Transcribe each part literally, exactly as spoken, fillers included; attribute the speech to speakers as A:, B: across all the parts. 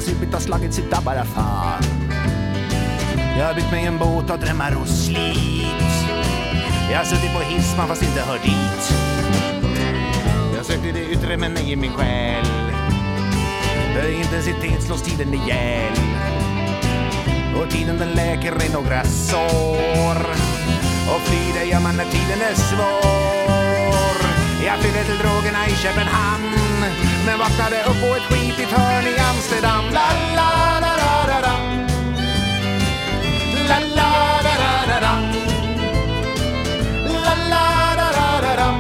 A: supit har slagit sitt där bara fan. Jag har byggt mig en båt av drömmar och slit. Jag har suttit på hissman fast inte hör dit. Jag sökte det yttre men nej i min själ. För intensitet slås tiden ihjäl. Och tiden den läker i några sår. Och flyr det gör man när tiden är svår. Jag fyller till drogerna i Köpenhamn. Men vaknade upp på ett skitigt hörn i Amsterdam. La la la la la la. La la la la la la. La la la la la la.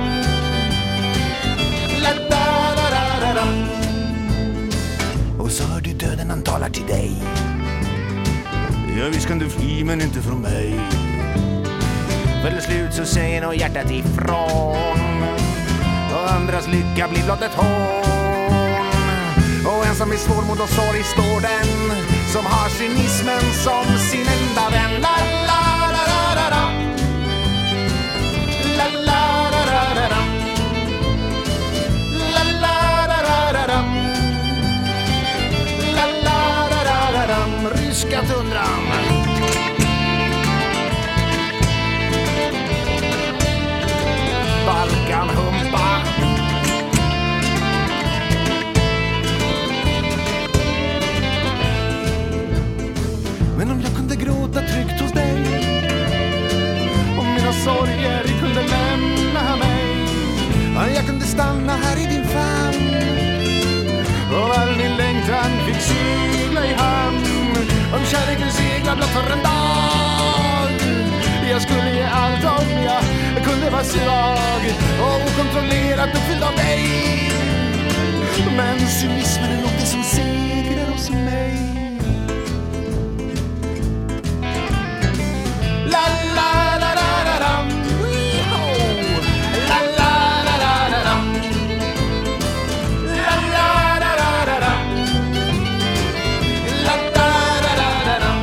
A: La la la la la la. Och så hör du döden, han talar till dig. Ja, visst kan du fly men inte från mig. För till slut så säger nog hjärtat ifrån. Och andras lycka blir blott ett hån. Och ensam i svårmod och sorg står den som har cynismen som sin enda vän. La la la la la la. La la la la la la. La la la la la la. La la la la la la. Ryska tundran. Balkan humpa. Men om jag kunde gråta tryggt hos dig, om mina sorger kunde lämna mig, om jag kunde stanna här i din famn, och all min längtan fick segla i hamn, om kärleken seglar blott för en dag. Jag skulle ge allt om jag kunde vara svag och okontrollerat uppfylld av dig. Men cynismen är nog det som segrar hos mig. La la la la la la. La la la la la la. La la la la la la. La la la la la la.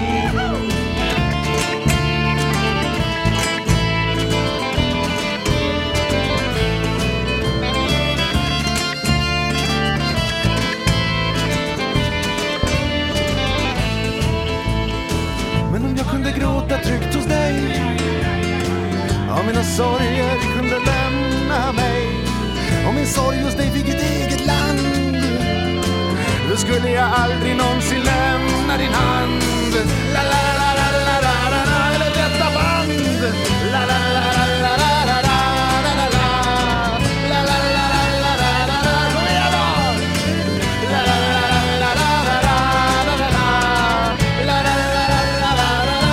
A: Gråta tryggt hos dig, om mina sorger kunde lämna mig, om min sorg hos dig fick ett eget land, då skulle jag aldrig någonsin lämna din hand. La la la la la la la la. Eller detta band. La la la la la la la la la la la. La la la la la la la la. Kom igen då. La la la la la la la la la la la. La la la la la la la la.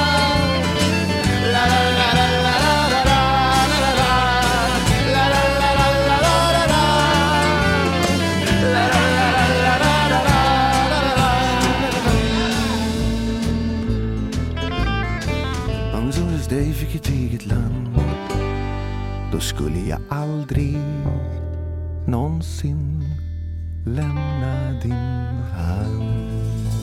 A: La la la la la la la la la la. La la la la la la la la. La la la la la la la la. Om så hos dig fick ett eget land, då skulle jag aldrig någonsin lämna din hand.